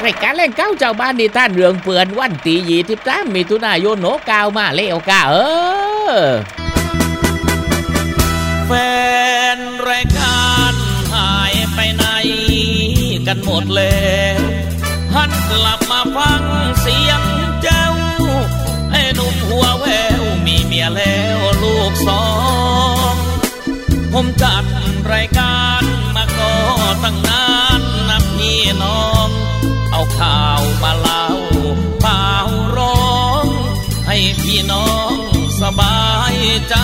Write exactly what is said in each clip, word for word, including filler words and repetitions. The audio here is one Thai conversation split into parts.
รายการแล่งเก้าเจ้าบ้านนี่ท่านเรืองเปื่อนวันตียี่สิบสามมิถุนายนโหนกาวมาแล้วกะเออแฟนรายการหายไปไหนกันหมดแล้วหันกลับมาฟังเสียงเจ้าไอ้หนุ่มหัวแววมีเมียแล้วลูกสองผมจัดรายการมาก็ตั้งนานนะพี่น้องเอาข่าวมาเล่าเปล่าร้องให้พี่น้องสบายใจ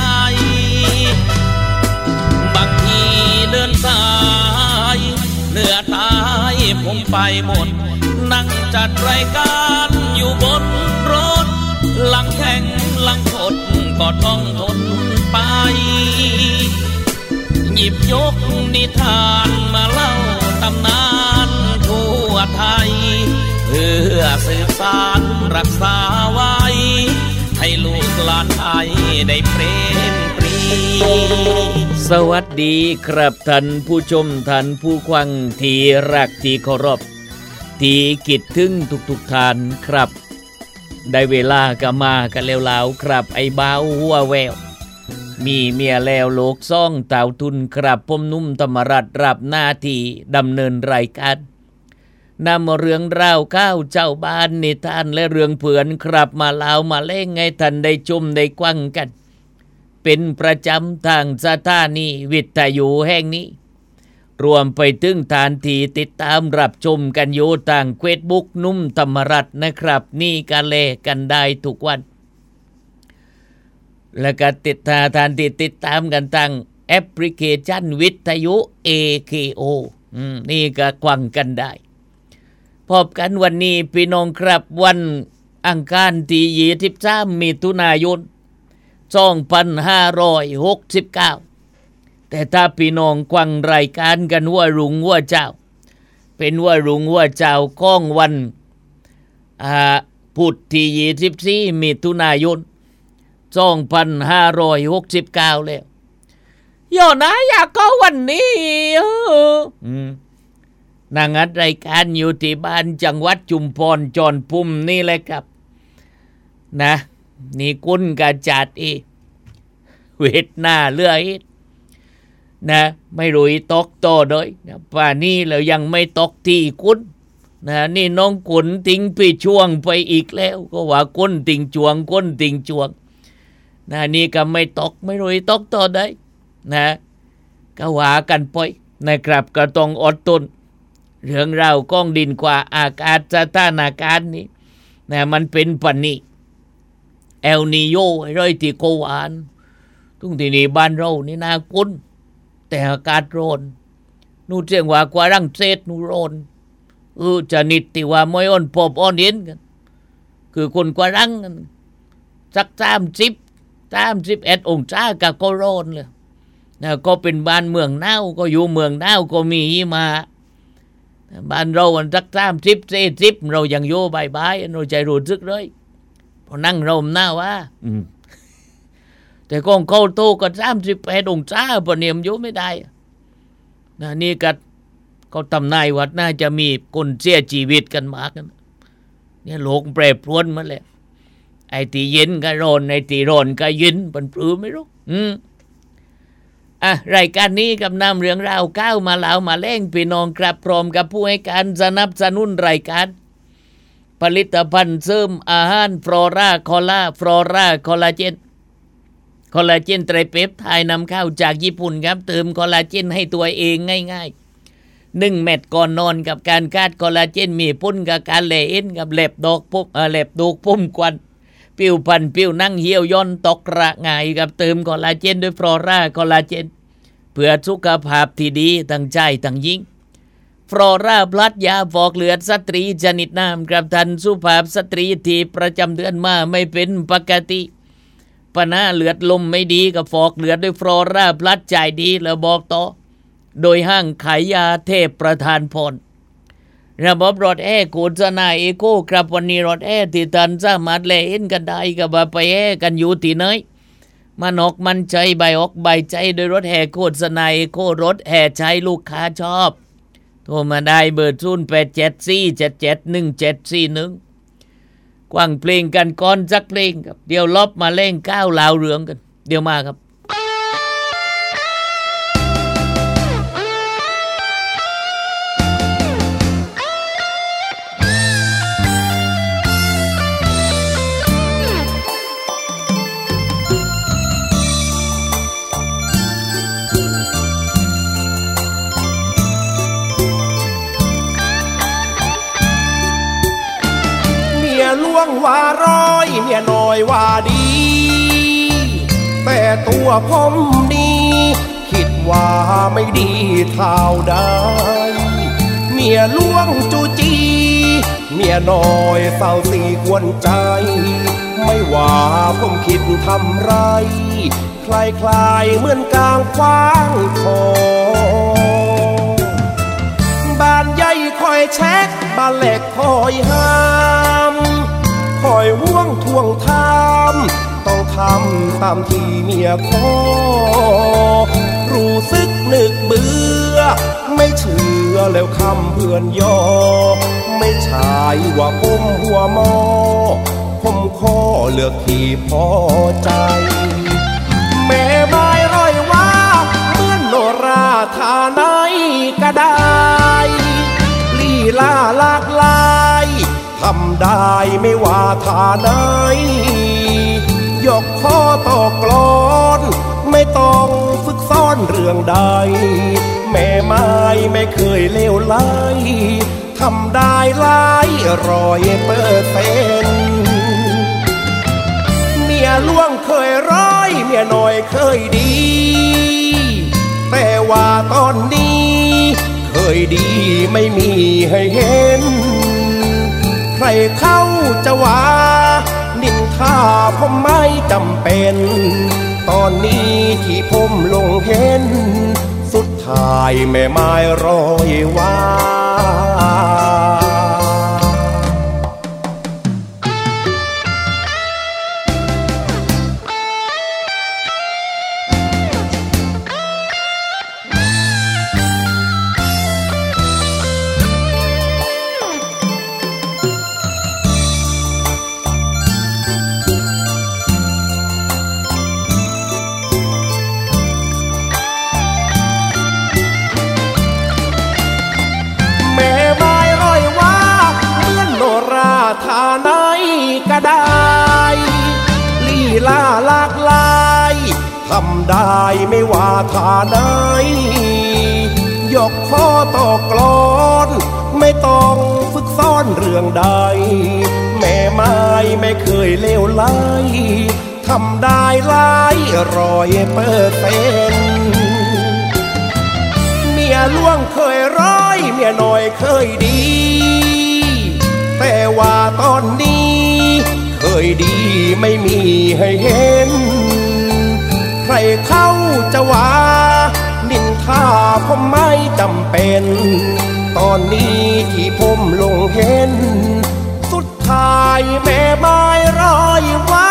บางทีเดินสายเหนือใต้ผมไปหมดนั่งจัดรายการอยู่บนรถหลังแข่งหลังทดก็ต้องทนไปหยิบยกนิทานมาเล่าตำนานทั่วไทยเพื่อสืบสานรักษาไว้ให้ลูกหลานไทยได้เพลงปรีสวัสดีครับท่านผู้ชมท่านผู้ฟังที่รักที่เคารพที่คิดถึงทุกๆท่านครับได้เวลาก็มากันแล้วๆครับไอ้บ่าวหัวแววมีเมียแล้วโลกซ่องเต่าทุนครับผมนุ่มธรรมรัตน์รับหน้าที่ดำเนินรายการนำเรื่องราวข้าวเจ้าบ้านนิทานและเรื่องเผือนครับมาเล่ามาเล่งให้ท่านได้ชมได้กว้างกันเป็นประจำทางสถานีวิทยุแห่งนี้รวมไปถึงทานที่ติดตามรับชมกันอยู่ทางเฟซบุ๊กนุ่มธรรมรัตน์นะครับนี่กันแลกันได้ทุกวันและก็ติดตามทานที่ติดตามกันทางแอปพลิเคชันวิทยุ เอ เค โอ อืมนี่ก็กว้างกันได้พบกันวันนี้พี่น้องครับวันอังคารที่ยี่สิบสามมิถุนายนสองพันห้าร้อยหกสิบเก้าแต่ถ้าพี่น้องกว้างรายการกันว่ารุ่งว่าเจ้าเป็นว่ารุ่งว่าเจ้าของวันอ่าพุธที่ยี่สิบสี่มิถุนายนสองพันห้าร้อยหกสิบเก้าแล้วย่อนะอยากก็วันนี้อืมนางอัดรายการอยู่ที่บ้านจังหวัดชุมพรจรพุ่มนี่เลยครับนะนี่คุณกระจัดอีเวทหน้าเลื่อยนะไม่รู้ตกโตด้วยนะป่านี้แล้วยังไม่ตกที่คุณนะนี่น้องกุนทิ้งพี่ช่วงไปอีกแล้วก็ว่าก้นติงจวงก้นติงจวงนะนี่ก็ไม่ตกไม่รู้ตกโตได้นะก็ว่ากันไปนะครับก็ต้องอดทนเรื่องราวก้องดินกว่าอากาศสถานการณ์นี้นะมันเป็นปันนี้เอลนีโยไอ้ร้อยที่โกวานทุกที่นี่บ้านเรานี่นากุนแต่อากาศร้อนนู่นเสียงว่ากว่ารังเศสนู่นร้อนเออจะนิดที่ว่าไม่อ่อนพบอ่อนเห็นกันคือคนกว่ารังกันสักสามสิบสามสิบเอ็ดองศาก็ก็ร้อนเลยนะก็เป็นบ้านเมืองหนาวก็อยู่เมืองหนาวก็มีหิมะบ้านเราอันสักสามสิบสี่สิบเรายังโย่บายบายเราใจรู้สึกเลยพอนั่งเราหน้าว่าแต่กองเขาโตก็สามสิบแปดองศาพอเนี่ยมโย่ไม่ได้นะนี่ก็เขาทำนายว่าน่าจะมีคนเสียชีวิตกันมากกันเนี่ยโลกแปรปรวนมาแล้วไอ้ที่เย็นก็ร้อนไอ้ที่ร้อนก็เย็นมันปลื้มไม่รู้อืมอ่ะรายการนี้กับนำเรื่องราวก้าวมาเล่ามาแล่งพี่น้องกลับพร้อมกับผู้ให้การสนับสนุนรายการผลิตภัณฑ์เสริมอาหารฟลอราคอล่าฟลอราคอลลาเจนคอลลาเจนไตรเปปไทด์นำเข้าจากญี่ปุ่นครับเติมคอลลาเจนให้ตัวเองง่ายๆหนึ่งเม็ดก่อนนอนกับการคาดคอลลาเจนมีพุ่นกับการแลเอ็นกับเล็บดอกปุ๊บเอ่อเล็บดูกพุ่มควันผิวพันผิวนั่งเหี่ยวย่อนตกระง่ายกับเติมคอลลาเจนด้วยฟลอราคอลลาเจนเพื่อสุขภาพที่ดีทั้งใจทั้งหญิงฟลอราพลัดยาฟอกเลือดสตรีชนิดน้ำกับทันสุภาพสตรีที่ประจำเดือนมาไม่เป็นปกติปัญหาเลือดลมไม่ดีกับฟอกเลือดด้วยฟลอราพลัดใจดีแล้วบอกต่อโดยห้างขายยาเทพประธานพรระบบรถแอร์โฆษณาเอโก้ครับวันนี้รถแอร์ที่ท่านสามารถแลเห็นกันได้กับว่าไปแอร์กันอยู่ที่ไหนมันออกมันใจใบออกใบใจโดยรถแห่โฆษณาเอโก้รถแห่ใช้ลูกค้าชอบโทรมาได้เบอร์ศูนย์ แปด เจ็ด สี่ เจ็ด เจ็ด หนึ่ง เจ็ด สี่ หนึ่งกว้างเพลงกันก่อนสักเพลงครับเดี๋ยวลบมาเล่นก้าวลาวเรืองกันเดี๋ยวมาครับล่วงว่าร้อยเมียน้อยว่าดีแต่ตัวผมนี่คิดว่าไม่ดีเท่าใดเมียล่วงจูจีเมียน้อยเศร้าสีกวนใจไม่ว่าผมคิดทำไรคลายคลายเหมือนกลางคว้างคอบ้านใหญ่คอยเช็คบ้านเล็กคอยห้ามคอยห่วงทวงทามต้องทำตามที่เมียขอรู้สึกนึกเบื่อไม่เชื่อแล้วคำเพื่อนย่อไม่ใช่ว่าผมหัวหมอผมขอเลือกที่พอใจแม่ไม้ร้อยว่าเหมือนโนราท่าไหนก็ได้ลีลาหลากหลายทำได้ไม่ว่าท่าไหนยกข้อต่อกลอนไม่ต้องฝึกซ้อนเรื่องใดแม่ไม้ไม่เคยเลวไหลทำได้หลายร้อยเปอร์เซ็นต์เมียล่วงเคยร้อยเมียน้อยเคยดีแต่ว่าตอนนี้เคยดีไม่มีให้เห็นใครเข้าจะว่านินทาผมไม่จำเป็นตอนนี้ที่ผมลงเห็นสุดท้ายแม่ไม้ร้อยว่าท่าไหนก็ได้ลีลาหลากหลายทำได้ไม่ว่าท่าไหนยกข้อต่อกลอนไม่ต้องฝึกซ้อนเรื่องใดแม่ไม้ไม่เคยเลวไหลทำได้หลายร้อยเปอร์เซ็นต์เมียล่วงเคยร้อยเมียน้อยเคยดีแต่ว่าตอนนี้เคยดีไม่มีให้เห็นใครเข้าจะว่านินทาผมไม่จำเป็นตอนนี้ที่ผมลงเห็นสุดท้ายแม่ไม้ร้อยว่า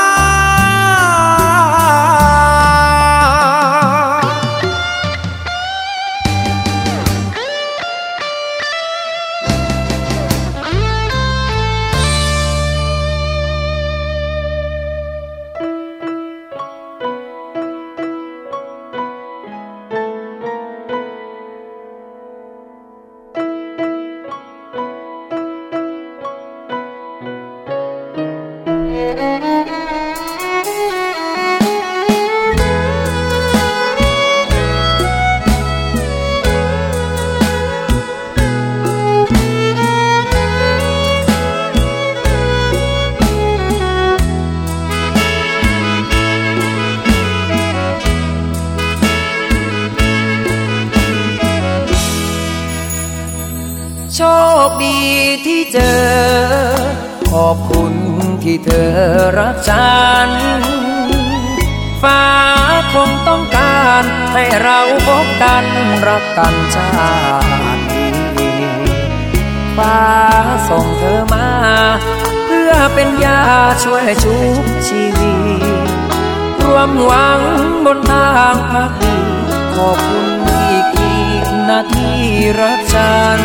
โชคดีที่เจอขอบคุณที่เธอรักฉันฟ้าคงต้องการให้เราพบกันรักกันชาตินี้ฟ้าส่งเธอมาเพื่อเป็นยาช่วยชุบชีวิตรวมหวังบนทางพักดีขอบคุณที่เคีหน้าที่รักฉัน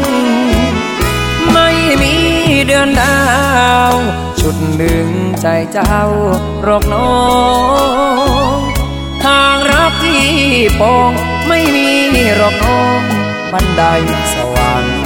ไม่มีเดือนดาวชุดหนึ่งใจเจ้าหรอกน้องทางรักที่ปองไม่มีหรอกน้องบันไดสวรรค์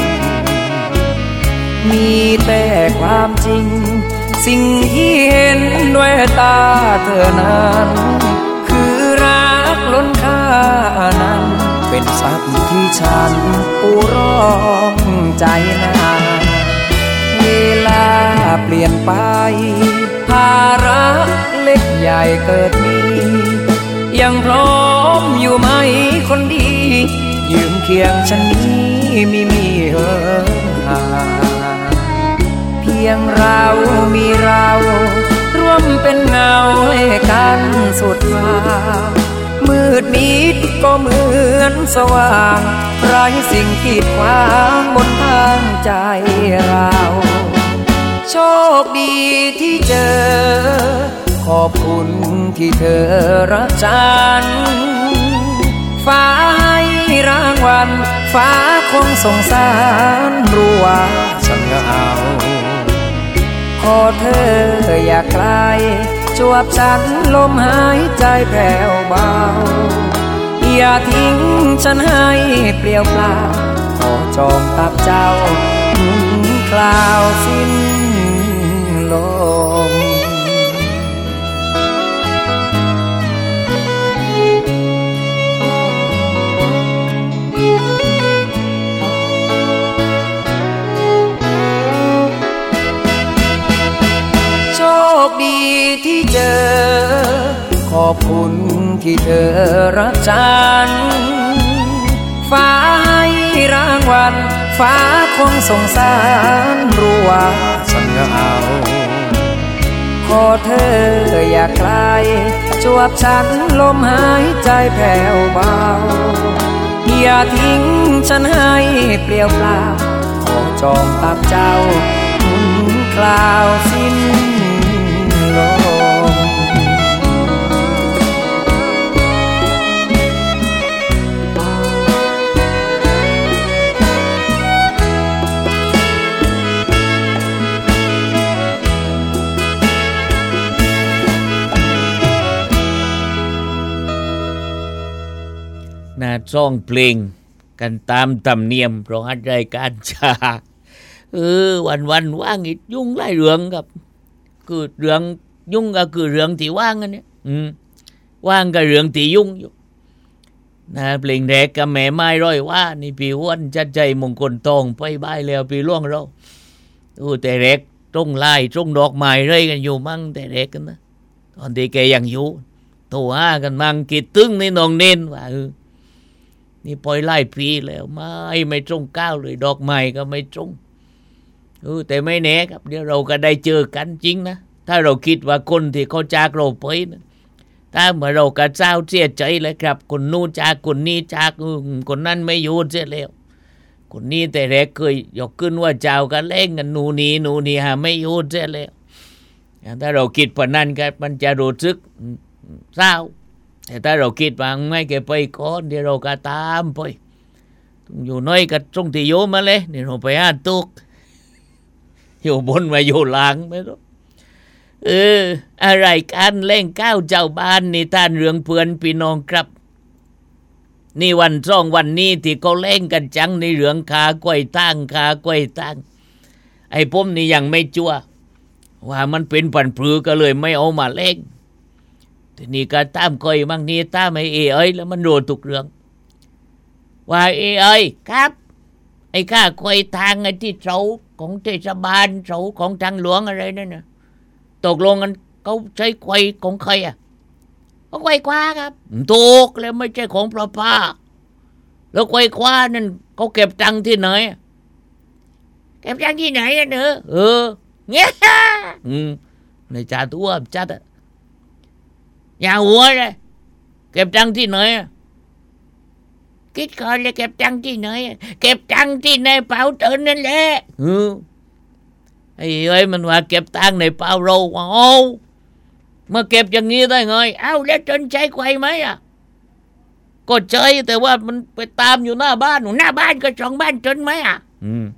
มีแต่ความจริงสิ่งที่เห็นด้วยตาเธอนั้นคือรักล้นค่านั้นเป็นทรัพย์ที่ฉันปูร้องใจนาเวลาเปลี่ยนไปภาระเล็กใหญ่เกิดมียังพร้อมอยู่ไหมคนดียืมเคียงฉันนี้มีมีเหินห่างเพียงเรามีเราร่วมเป็นเงาให้กันสุดฟ้ามืดมิดก็เหมือนสว่างไร้สิ่งกีดขวางบนทางใจเราโชคดีที่เจอขอบคุณที่เธอรักฉันฟ้าให้รางวัลฟ้าคงสงสารรู้ว่าฉันเหงาขอเธออย่าไกลจวบฉันลมหายใจแผ่วเบาอย่าทิ้งฉันให้เปลี่ยวเปล่าขอจองตับเจ้าคลาวสิ้นลมโชคดีที่เจอขอบคุณที่เธอรักฉันฟ้าให้รางวัลฟ้าคงสงสารรู้ว่าฉันเหงาขอเธออย่าไกลจวบฉันลมหายใจแผ่วเบาอย่าทิ้งฉันให้เปลี่ยวเปล่าขอจองตับเจ้าคลาวสิ้นลมนาจ้องเพลงกันตามธรรมเนียมเพราะอัดรายการชาเออวันวันว่างอีกยุ่งหลายเรื่องครับคือเรื่องยุ่งก็คือเรื่องที่ว่างกันเนี่ยอืมว่างก็เรื่องที่ยุ่งอยู่นะเพลงแรกกับแม่ไม้ร้อยว่านี่พี่อ้วนจัดใจมงคลทองไปบายแล้วพี่ล่วงเราโอ้แต่แรกตรงลายตรงดอกไม้เรื่อยกันอยู่มั่งแต่แรกกันนะตอนที่แกยังอยู่โทรหากันมั่งคิดตึ้งในน้องเน้นว่าเออนี่ปล่อยไล่ปีแล้วไม่ไม่ตรงก้าวเลยดอกไม้ก็ไม่ตรงเออแต่ไม่แน่ครับเดี๋ยวเราก็ได้เจอกันจริงนะถ้าเราคิดว่าคนที่เขาจากเราไปนะถ้าเมื่อเรากระเจ้าเสียใจเลยครับคนนู้นจากคนนี้จากคนนั้นไม่อยู่เสียแล้วคนนี้แต่แรกเคยยกขึ้นว่าเจ้ากันเล่นกันหนูนี้หนูนี้ฮะไม่อยู่เสียแล้วถ้าเราคิดปนนั้นครับมันจะรู้สึกเศร้าแต่ถ้าเราคิดว่าไม่แกไปก่อนเดี๋ยวเราก็ตามไปอยู่น้อยก็ตรงที่โยมาเลยเดี๋ยวเราไปหาตุกอยู่บนมาอยู่หลังไม่รู้เอออะไรกันเล่งก้าวเจ้าบ้านนี่ท่านเรื่องเพื่อนพี่น้องครับนี่วันสองวันนี้ที่เขาเล่งกันจังในเรื่องขากล้วยตั้งขากล้วยตั้งไอ้ผมนี่ยังไม่จั่วว่ามันเป็นปันปลือก็เลยไม่เอามาเล่งทีนี้ก็ตามก้อยบางนี้ตามไอ้เอเอ้ยแล้วมันโดนทุกเรื่องว่าเอเอ้ยครับไอ้ข้ากล้วยทางไอ้ที่เสาของเทศบาลเสาของทางหลวงอะไรนั่นน่ะตกลงกันเขาใช้ไขว้ของใครอ่ะเขาไขว้คว้าครับถูกแล้วไม่ใช่ของประภาแล้วไขว้คว้านั่นเขาเก็บตังค์ที่ไหนเก็บตังค์ที่ไหนอ่ะเนอะเออเงี้ยอืมในจ่าตัวจัดอ่ะอย่าหัวเลยเก็บตังค์ที่ไหนอ่ะคิดก่อนเลยเก็บตังค์ที่ไหนอ่ะเก็บตังค์ที่ในเป๋าเธอนั่นแหละอือไอ้เอ้ยมันว่าเก็บตังค์ในเป๋าเราว้าวมาเก็บอย่างนี้ได้ไงเอ้าแล้วจนใช้ไขว้ไหมอ่ะก็ใจแต่ว่ามันไปตามอยู่หน้าบ้านหน้าบ้านก็สองบ้านจนไหมอ่ะอืม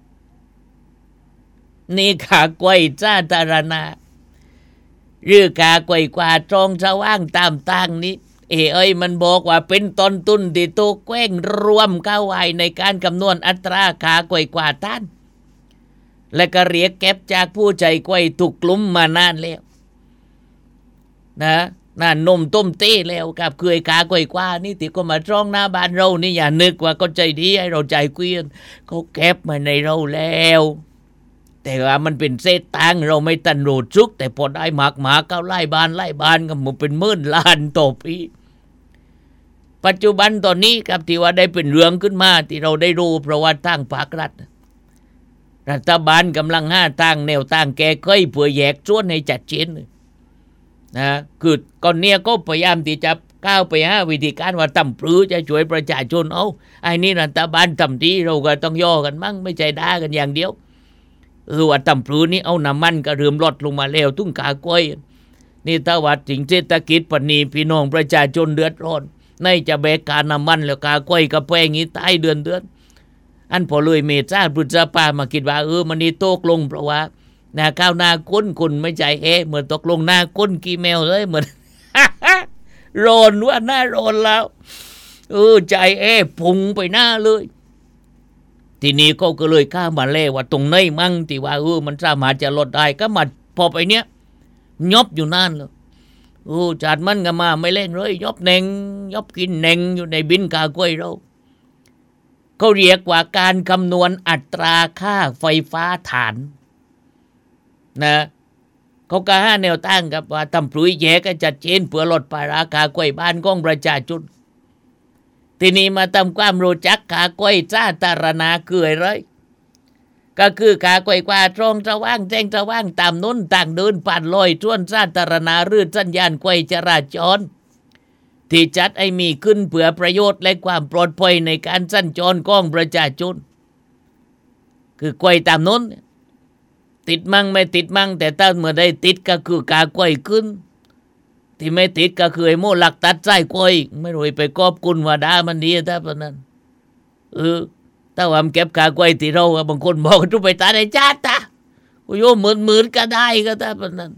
นี่ขากวยจ้าตารณาหรือกากวยกว่าตรงสว่างตามตั้งนี้เอเอ้ยมันบอกว่าเป็นต้นทุนที่ตัวแกว้งรวมเข้าไว้ในการคำนวณอัตราขากวยกว่าท่านและก็เรียกเก็บจากผู้ใจกวยถูกกลุ่มมานานแล้วนะน่านมต้มเต้แล้วกับเคยขากวยกว่านี่ที่ก็มาจ้องหน้าบ้านเรานี่อย่านึกว่าก็ใจดีให้เราใจเกวียนเขาเก็บมาในเราแล้วแต่ว่ามันเป็นเศษตังเราไม่ตันโรดซุกแต่พอได้หมากหมาเก้าไล่บ้านไล่บ้านก็มันเป็นหมื่นล้านต่อปีปัจจุบันตอนนี้ครับที่ว่าได้เป็นเรื่องขึ้นมาที่เราได้รู้เพราะว่าทางภาครัฐรัฐบาลกำลังห้าทางแนวทางแก้ไขเพื่อแยกส่วนให้จัดเจนนะคือก่อนเนี้ยก็พยายามที่จะก้าวไปหาวิธีการว่าตั้มปรือจะช่วยประชาชนเอาไอ้นี่รัฐบาลทำดีเราก็ต้องย่อกันมั่งไม่ใจด่ากันอย่างเดียวคือว่าตั้มปรือนี่เอาน้ำมันก็เริ่มลดลงมาแล้วตุ้งกากล้วยนี่ถ้าว่าถึงเศรษฐกิจปนีพี่น้องประชาชนเดือดร้อนในจะแบกการน้ำมันแล้วกากล้วยกระแพงนี้ตายเดือนเดือนอันพอเลยเมษาพฤษภามาคิดว่าเออมันนี่ตกลงเพราะว่านาข้าวนาก้นคุณไม่ใจเอเหมือนตกลงหน้าก้นกีแมวเลยเหมือน โรนว่าหน้าโรนแล้วเออใจเอพุ่งไปหน้าเลยทีนี้ก็ก็เลยข้ามาเล่ว่าตรงไหนมั่งที่ว่าเออมันสามารถจะลดได้ก็มาพอไปเนี้ยยบอยู่นั่นเลยโอ้จัดมันก็มาไม่เล่นเลยยบเน่งยบกินเน่งอยู่ในบินกากล้วยเราเขาเรียกว่าการคำนวณอัตราค่าไฟฟ้าฐานนะเขาก็ห้าแนวตั้งกับว่าทำปลุยแย่ก็จัดเจนเพื่อลดราคากล้วยบ้านของประชาชนทีนี้มาทำความรู้จักขากล้วยจ้าตารณาเกลือเลยก็คือขากล้วยกว่าตรงจะว่างแจ้งจะว่างตามน้นต่างเดินผ่านลอยชวนจ้าตารณารืดสัญญาณกล้วยจราจรที่จัดให้มีขึ้นเพื่อประโยชน์และความปลอดภัยในการสัญจรของประชาชนคือกล้วยตามน้นติดมั่งไม่ติดมั่งแต่ถ้าเมื่อได้ติดก็คือกากล้วยขึ้นที่ไม่ติดก็คือไอ้โม่หลักตัดไส้กล้วยไม่รู้ไปกอบกุนว่าด่ามันดีถ้าเพราะนั้นเออถ้าว่ามันเก็บกากล้วยที่เราบางคนบอกทุไปตาในจ้าตาโอ้ยหมื่นหมื่นก็ได้ก็ถ้าเพราะนั้น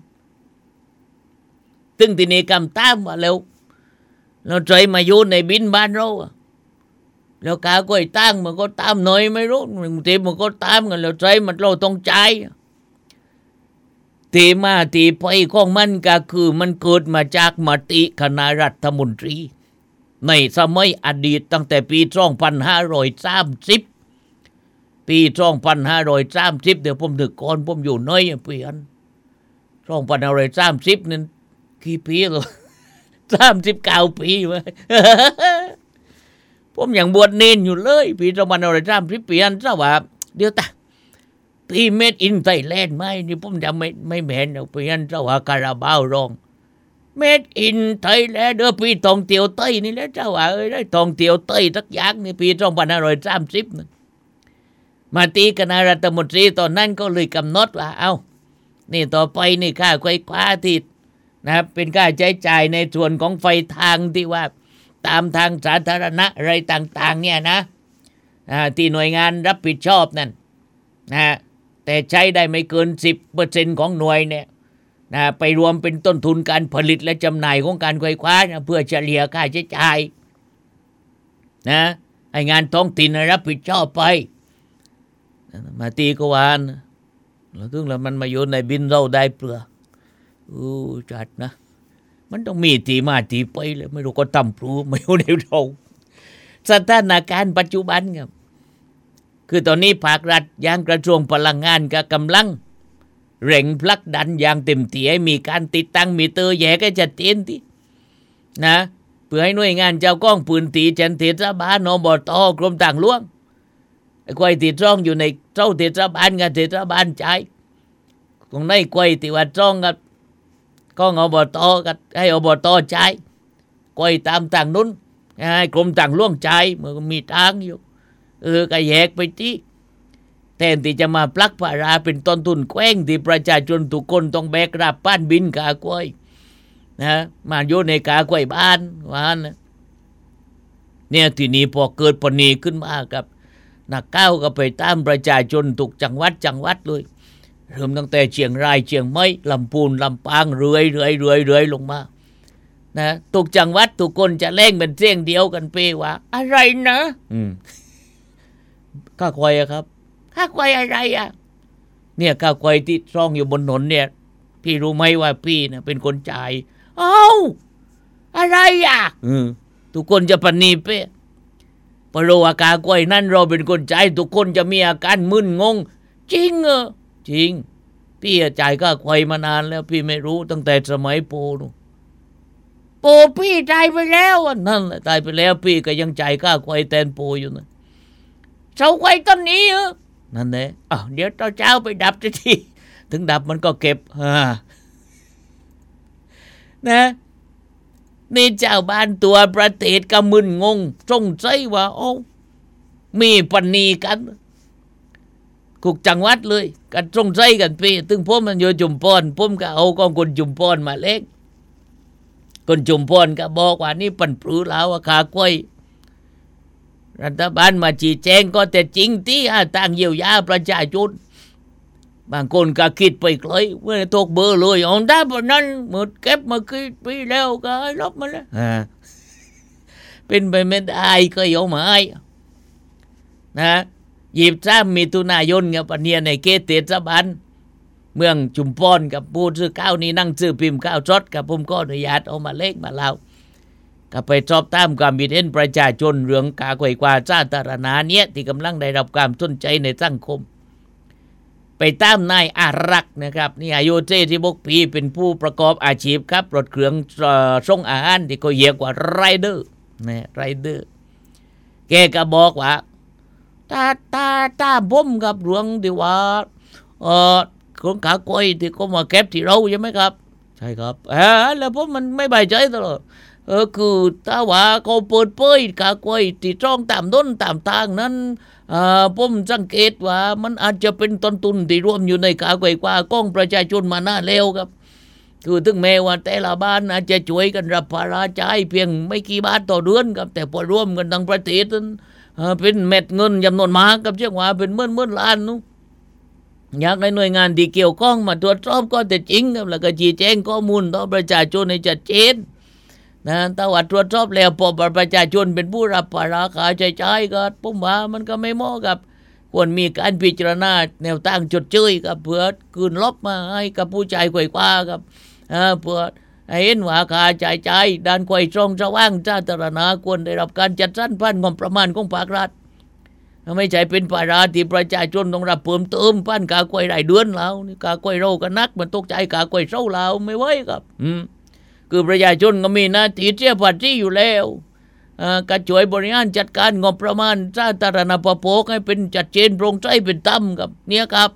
ตึงที่นี่กำตามว่าแล้วเราใจมาอยู่ในบินบ้านเราแล้วกากล้วยตั้งมันก็ตามหน่อยไม่รู้บางทีมันก็ตามกันแล้วใจมันเราต้องใจที่มาที่ไปของมันก็คือมันเกิดมาจากมติคณะรัฐมนตรีในสมัยอดีตตั้งแต่ปีสองพันห้าร้อยสามสิบปีสองพันห้าร้อยสามสิบเดี๋ยวผมนึกก่อนผมอยู่น้อยเปลี่ยนสองพันห้าร้อยสามสิบนั่นกี่ปีแล้วสามสิบเก้าปีไว้ ผมยังบวชเนนอยู่เลยปีสองพันห้าร้อยสามสิบปีนั้นซะว่าเดี๋ยวตาปีเมดอินไทยแลนด์ไหมนี่ผมจำไม่ไม่แม่นปีนั้นซะว่าคาราบาวร้องเมดอินไทยแลนด์เด้อปีท่องเที่ยวไต้นี่แหละเจ้าว่าเอ้ยได้ท่องเที่ยวไต้สักอย่างนี่ปีสองพันห้าร้อยสามสิบนั่นมาตีคณะรัฐมนตรีตอนนั้นก็เลยกำหนดว่าเอ้านี่ต่อไปนี่ค่าไฟฟ้าที่นะครับเป็นค่าใช้จ่ายในส่วนของไฟทางที่ว่าตามทางสาธารณะอะไรต่างๆเนี่ยนะที่หน่วยงานรับผิดชอบนั่นนะแต่ใช้ได้ไม่เกิน สิบเปอร์เซ็นต์ ของหน่วยเนี่ยนะไปรวมเป็นต้นทุนการผลิตและจำหน่ายของการไฟฟ้านะเพื่อเฉลี่ยค่าใช้จ่ายนะให้งานท้องถิ่นรับผิดชอบไปมาตีกวานแล้วถึงแล้วมันมาอยู่ในบินเราได้เปลือกอู้จัดนะมันต้องมีที่มาที่ไปเลยไม่รู้ก็ตำปลูไม่รู้ในเราสถานการณ์ปัจจุบันครับคือตอนนี้ภาครัฐอย่างกระทรวงพลังงานก็กำลังเร่งผลักดันอย่างเต็มที่ให้มีการติดตั้งมิเตอร์แยกให้ชัดเจนที่นะเพื่อให้หน่วยงานเจ้าก้องปืนตีจันเทศบาลอบตกรมต่างหลวงไอ้ควายติดจ้องอยู่ในเจ้าเทศบาลกับเทศบาลใจตรงนั้นควายติดว่าจ้องกับก็อบตกับให้อบตใจควายตามต่างนู้นให้กรมต่างหลวงใจมันมีทางอยู่เออก็แยกไปที่แทนที่จะมาปลักภาราเป็นต้นทุนแกว้งที่ประชาชนทุกคนต้องแบกรับป้านบินกากล้วยนะมาอยู่ในกากล้วยบ้านว่านะเนี่ยทีนี้พอเกิดปณีขึ้นมากับนักก้าวก็ไปตามประชาชนทุกจังหวัดจังหวัดเลยเริ่มตั้งแต่เชียงรายเชียงใหม่ลำพูนลำปางเรื่อยเรื่อยเรื่อยเรื่อยลงมานะทุกจังหวัดทุกคนจะเล่งเป็นเสียงเดียวกันเปว่าอะไรนะอืมข้าควายครับข้าควายอะไรอ่ะเนี่ยข้าควายที่ซ่องอยู่บนถนนเนี่ยพี่รู้ไหมว่าพี่นะเป็นคนจ่ายเอ้าอะไรอ่ะอืมทุกคนจะปณีเป้พอรู้ว่าข้าควายนั่นเราเป็นคนจ่ายทุกคนจะมีอาการมึนงงจริงเหรอจริงพี่จ่ายข้าควายมานานแล้วพี่ไม่รู้ตั้งแต่สมัยปู่นู่นปู่พี่ตายไปแล้วนั่นแหละตายไปแล้วพี่ก็ยังจ่ายค่าควายแทนปู่อยู่นะเสาควายต้นนี้เหรอนั่นแหละอ้าวเดี๋ยวตอนเช้าไปดับจะทีถึงดับมันก็เก็บฮ่านะนี่เจ้าบ้านตัวประเทศก็มึนงงสงสัยว่าโอ้มีปณีกันทุกจังหวัดเลยกันสงสัยกันพี่ถึงผมมันอยู่จุมพรผมก็เอากองคนจุมพรมาเล็กคนจุมพรก็บอกว่านี่ปันปลื้อแล้วว่าขาก้อยรัฐบาลมาชี้แจงก็แต่จริงที่หาทางเยียวยาประชาชนบางคนก็คิดไปไกลเมื่อตกเบอร์เลยเอาได้เพราะนั้นหมดเก็บมาคิดปีแล้วก็ลบมาแล้วเป็นไปไม่ได้ก็ยอมให้นะยีบซ้ำมีตุนายนกับปเนี่ยในเขตเทศบาลเมืองจุมพรกับผู้ซื้อข้าวนี่นั่งซื้อพิมพ์ข้าวสดกับผมก็อนุญาตเอามาเล็กมาเล่าก็ไปสอบตามความคิดเห็นประชาชนเรื่องการก่อยกว่าสาธารณะเนี้ยที่กำลังได้รับความสนใจในสังคมไปตามนายอารักษ์นะครับนี่อายุเจ็ดสิบหกปีเป็นผู้ประกอบอาชีพครับรถเครื่องส่งอาหารที่เขาเรียกว่าไรเดอร์นะไรเดอร์แกก็บอกว่าตาตาตาผมกับเรื่องที่ว่าเออคนขาก้อยที่เขามาเก็บที่เราใช่ไหมครับใช่ครับเออแล้วผมมันไม่ใบใจตลอดเออคือถ้าว่าเขาเปิดเผยขาก้อยที่จ้องตามต้นตามทางนั้นอ่าผมสังเกตว่ามันอาจจะเป็นต้นทุนที่รวมอยู่ในขาก้อยกว่ากองประชาชนมาหน้าเร็วครับคือถึงแม้ว่าแต่ละบ้านอาจจะช่วยกันรับภาระจ่ายเพียงไม่กี่บาทต่อเดือนครับแต่พอรวมกันทั้งประเทศนั้นเป็นเม็ดเงินจำนวนมากกับเชื่อว่าเป็นหมื่นหมื่นล้านนู้อยากให้หน่วยงานที่เกี่ยวข้องมาตรวจสอบก็แต่จริงครับแล้วก็ชี้แจงข้อมูลต่อประชาชนให้ชัดเจนนะถ้าว่าตรวจสอบแล้วพบว่าประชาชนเป็นผู้รับภาระค่าใช้จ่ายก็ผมว่ามันก็ไม่เหมาะกับควรมีการพิจารณาแนวตั้งจดเชยกับเพื่อคืนลบมาให้กับผู้ใจก่อยกว่าครับเพื่อให้เห็นว่าค่าใช้จ่ายด้านก่อยตรงสว่างสาธารณะควรได้รับการจัดสรรผ่านงบประมาณของภาครัฐไม่ใช่เป็นภาระที่ประชาชนต้องรับเพิ่มเติมผ่านกากล้วยรายเดือนแล้วนี่กากล้วยเราก็นักมันตกใจกากล้วยเศร้าเราไม่ไหวครับอืมคือประชาชนก็มีหน้าที่เสียภาษีอยู่แล้วอ่าก็ช่วยบริหารจัดการงบประมาณสาธารณูปโภคให้เป็นจัดเจนโปร่งใสเป็นธรรมครับเนี่ยครับ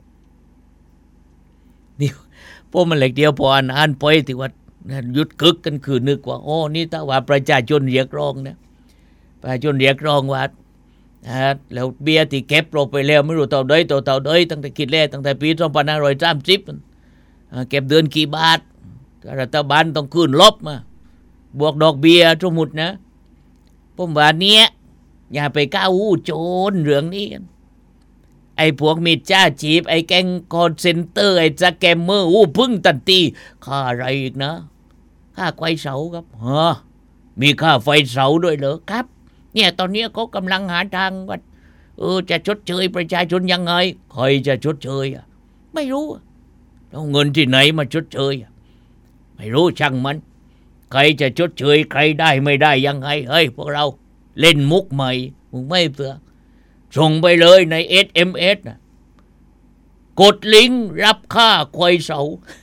นี่พวกมันเล็กเดียวพออ่านอ่านไปที่ว่าหยุดกึกกันคือนึกว่าโอ้นี่ถ้าว่าประชาชนเรียกร้องนะประชาชนเรียกร้องว่าแล้วเบียร์ที่เก็บเราไปแล้วไม่รู้เท่าใดเท่าเท่าใดตั้งแต่คิดแรกตั้งแต่ปีสองพันห้าร้อยสามสิบเก็บเดือนกี่บาทรัฐบาลต้องคืนลบมาบวกดอกเบี้ยสมมุตินะผมว่าเนี้ยอย่าไปก้าวอู้โจรเรื่องนี้กันไอ้พวกมิจฉาชีพไอ้แก๊งคอลเซ็นเตอร์ไอ้สแกมเมอร์อู้พึ่งตันตีค่าอะไรอีกนะค่าไฟเสาครับฮะมีค่าไฟเสาด้วยเหรอครับเนี่ยตอนนี้เขากำลังหาทางว่าเออจะชดเชยประชาชนยังไงใครจะชดเชยอ่ะไม่รู้เอาเงินที่ไหนมาชดเชยไม่รู้ช่างมันใครจะชดเชยใครได้ไม่ได้ยังไงเฮ้ยพวกเราเล่นมุกใหม่มึงไม่เผื่อส่งไปเลยใน เอส เอ็ม เอส นะกดลิงก์รับค่าควายเสา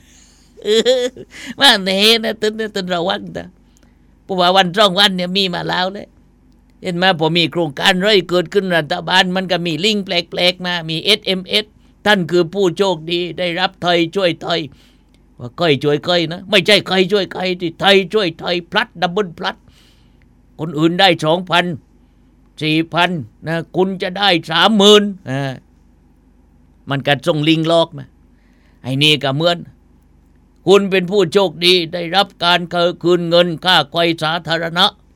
ว่าเน่นะตื่นตื่นระวังนะเพราะว่าวันสองวันเนี่ยมีมาแล้วเลยเห็นไหมพอมีโครงการอะไรเกิดขึ้นรัฐบาลมันก็มีลิงก์แปลกๆมามี เอส เอ็ม เอส ท่านคือผู้โชคดีได้รับไทยช่วยไทยว่าใครช่วยใครนะไม่ใช่ใครช่วยใครที่ไทยช่วยไทยพลัดดับเบิลพลัดคนอื่นได้สองพันสี่พันนะคุณจะได้สามหมื่นอ่ามันก็ส่งลิงก์ลอกมาไอ้นี่ก็เหมือนคุณเป็นผู้โชคดีได้รับการคืนเงินค่าไฟสาธารณะ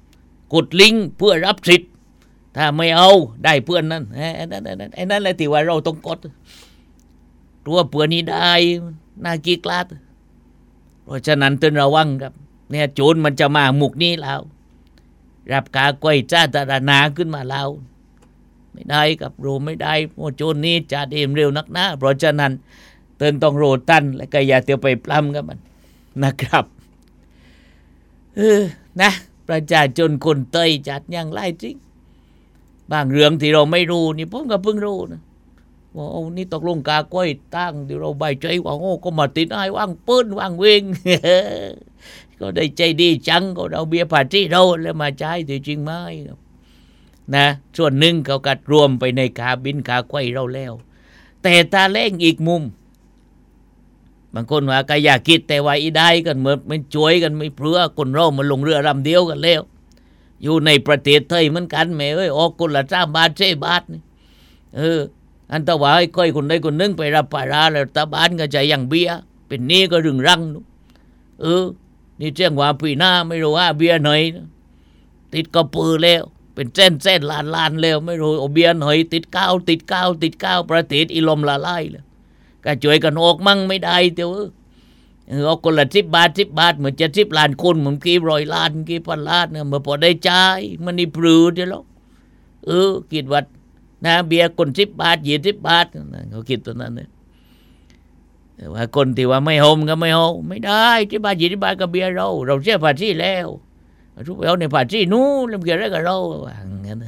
กดลิงก์เพื่อรับสิทธิ์ถ้าไม่เอาได้เพื่อนนั้นไอ้นั่นไอ้นั่นแหละที่ว่าเราต้องกดตัวเพื่อนนี้ได้น่ากีกลาดเพราะฉะนั้นต้องระวังครับเนี่ยโจรมันจะมาหมุกนี้แล้วรับกาก้อยจ้าตระนาขึ้นมาแล้วไม่ได้ครับโรไม่ได้โอ้โจรนี้จะเดมเร็วนักหน้าเพราะฉะนั้นเตือนต้องโรตันและก็อย่าเตียวไปปล้ำกับมันนะครับเออนะประชาชนคนเตยจัดอย่างไรจริงบางเรื่องที่เราไม่รู้นี่ผมก็เพิ่งรู้นะว่าโอ้นี่ตกลงกาก้อยตั้งที่เราใบใจว่าโอ้ก็มาติดไอ้ว่างปืนว่างเวง ก็ได้ใจดีจังก็เอาเบียร์ผ่าที่เราแล้วมาใช้ที่จริงไหมนะส่วนหนึ่งเขากัดรวมไปในคาบินคาก้อยเราแล้วแต่ตาเล่งอีกมุมบางคนว่าก็อยากคิดแต่ว่าอีได้กันเหมือนมันช่วยกันไม่เพื่อคนเรามันลงเรือลำเดียวกันแล้วอยู่ในประเทศไทยเหมือนกันแม่เอ้ยออกคนละสามบาทเจ็ดบาทนี่เอออันตว่าให้ค่อยคนใดคนนึงไปรับปาราแล้วตาบ้านก็จะยังเบียเป็นนี้ก็รึงรังเออนี่แจ้งว่าปีหน้าไม่รู้ว่าเบียหน่อยติดกระปือแล้วเป็นเส้นเส้นลานลานแล้วไม่รู้เบียหน่อยติดก้าวติดก้าวติดก้าวประเทศอีลมละลายเลยก็ช่วยกันออกมั่งไม่ได้เดี๋ยวเออเอาคนละสิบบาทสิบบาทเหมือนจะสิบล้านคนเหมือนกี่ร้อยล้านกี่พันล้านเนี่ยเมื่อพอได้จ่ายมันนี่ปลื้มเดี๋ยวหรอกเออคิดว่านะเบียร์คนสิบบาทยี่สิบบาทเขาคิดตัวนั้นเนี่ยแต่ว่าคนที่ว่าไม่โฮมก็ไม่โฮมไม่ได้สิบบาทยี่สิบบาทก็เบียร์เราเราเสียภาษีแล้วทุกเอาในภาษีนู้นแล้วเกี่ยวอะไรกับเราอย่างนั้น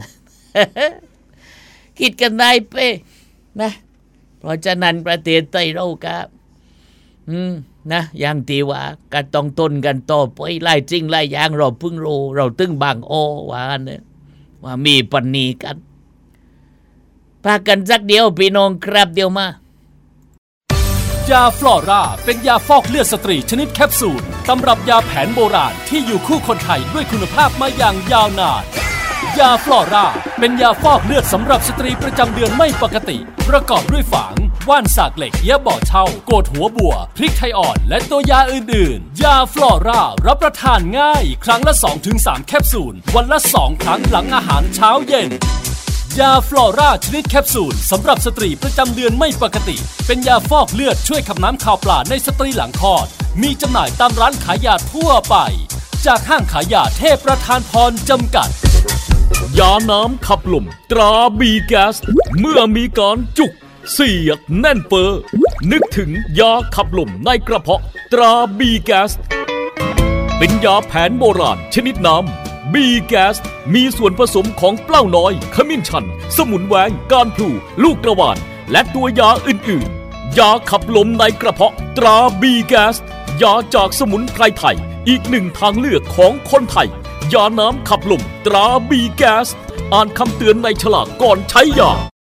คิดกันได้เป้นะเพราะฉะนั้นประเทศไทยเราครับอืมนะอย่างที่ว่าการต้องต้นกันต่อไปไล่จริงไล่ยางเราพึ่งรู้เราตึงบางโอว่าเนี่ยว่ามีปัญญีกันพากันสักเดียวพี่น้องครับเดียวมายาฟลอราเป็นยาฟอกเลือดสตรีชนิดแคปซูลตำรับยาแผนโบราณที่อยู่คู่คนไทยด้วยคุณภาพมาอย่างยาวนานยาฟลอราเป็นยาฟอกเลือดสำหรับสตรีประจำเดือนไม่ปกติประกอบด้วยฝางว่านสากเหล็กยาบ่อเช่าโกดหัวบัวพริกไทยอ่อนและตัวยาอื่นๆยาฟลอรารับประทานง่ายครั้งละ สองถึงสาม แคปซูลวันละสองครั้งหลังอาหารเช้าเย็นยาฟลอราชนิดแคปซูลสำหรับสตรีประจำเดือนไม่ปกติเป็นยาฟอกเลือดช่วยขับน้ำข่าวปลาในสตรีหลังคลอดมีจำหน่ายตามร้านขายยาทั่วไปจากห้างขายยาเทพประธานพรจำกัดยาน้ำขับลมตราบีแก๊สเมื่อมีการจุกเสียดแน่นเฟ้อนึกถึงยาขับลมในกระเพาะตราบีแก๊สเป็นยาแผนโบราณชนิดน้ำบีแก๊สมีส่วนผสมของเปล้าน้อยขมิ้นชันสมุนแหวงก้านพลูลูกกระวานและตัวยาอื่นๆยาขับลมในกระเพาะตราบีแก๊สยาจากสมุนไพรไทยอีกหนึ่งทางเลือกของคนไทยยาน้ำขับลมตราบีแก๊สอ่านคำเตือนในฉลากก่อนใช้ยา